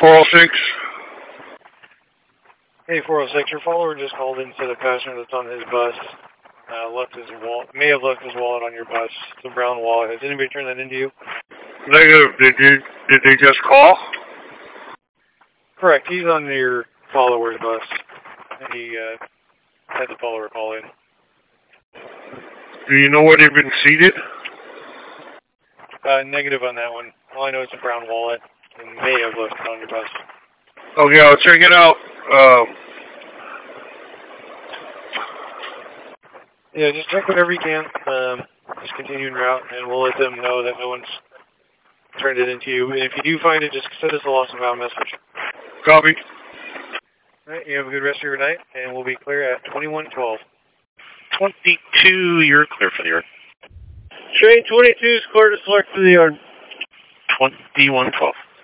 406. Hey, 406, your follower just called in and said a passenger that's on his bus left his wallet, may have left his wallet on your bus. It's a brown wallet. Has anybody turned that into you? Negative. Did they just call? Correct. He's on your follower's bus. He had the follower call in. Do you know where they've been seated? Negative on that one. All I know is a brown wallet and may have left it on your bus. Okay, I'll check it out. Yeah, just check whatever you can. Just continue en route, and we'll let them know that no one's turned it into you. And if you do find it, just send us a lost and found message. Copy. All right, you have a good rest of your night, and we'll be clear at 2112. 22, you're clear for the yard. Train 22 is clear to select for the yard. 2112.